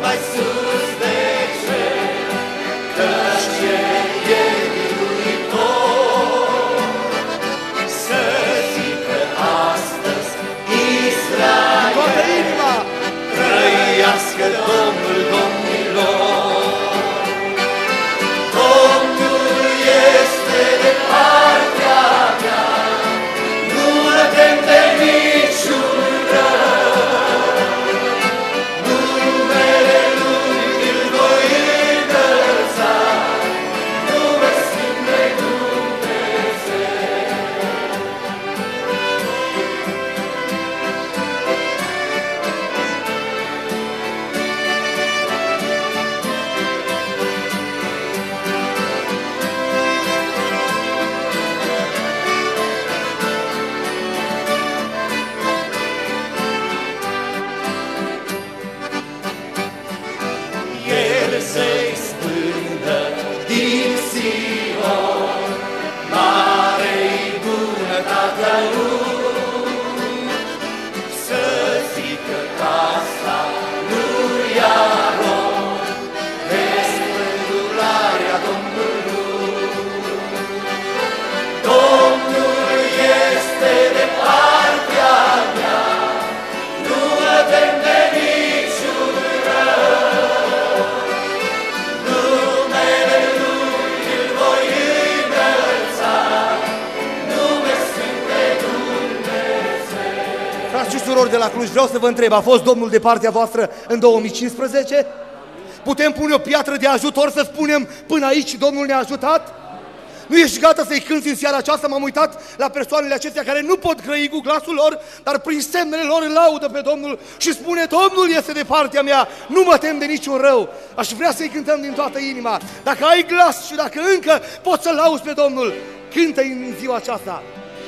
mai sus de cer, căci El e biruitor. Să zică astăzi Israel, toată inima, trăiască Domnul domnilor. Domnul este de partea mea, nu mă tem de niciun rău. Numele Lui îl voi înălța, nume sfânt de Dumnezeu. El se-i spândă din Sion, mare-i bunătatea Lui. Să zică casa lui Aron despre îndurarea Domnului. Domnul este de partea mea, nu mă tem de niciun rău. Numele Lui îl voi înălța, nume sfânt de Dumnezeu. frați și surori de la Cluj, vreau să vă întreb, a fost Domnul de partea voastră în 2015? Putem pune o piatră de ajutor să spunem până aici Domnul ne-a ajutat? Nu ești gata să-i cânti în seara aceasta? M-am uitat la persoanele acestea care nu pot grăi cu glasul lor, dar prin semnele lor îl laudă pe Domnul și spune: Domnul este de partea mea, nu mă tem de niciun rău. Aș vrea să-i cântăm din toată inima. Dacă ai glas și dacă încă poți să-L lauzi pe Domnul, cântă-i în ziua aceasta.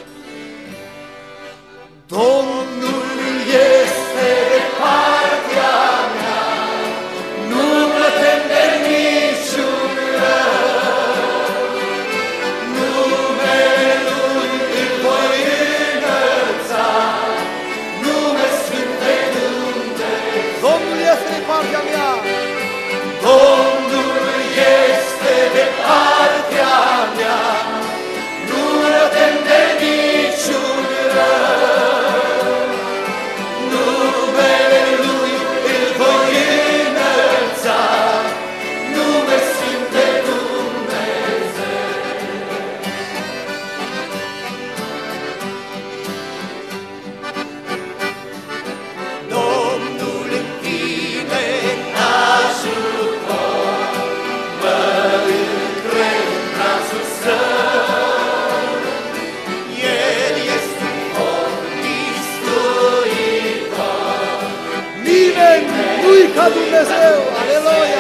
Domnul este de partea mea, nu mă tem de niciun rău. Numele Lui îl voi înălța, nume sfânt de Dumnezeu. Domnul este de partea mea. Domnul este de partea mea, nu mă tem de niciun rău. Numele Lui îl voi înălța, nume sfânt de Dumnezeu. Domnul în tine ajutor, mă încred în brațul Său. El este un foc bistuitor, Nimeni nu-i ca Dumnezeu. Aleluia!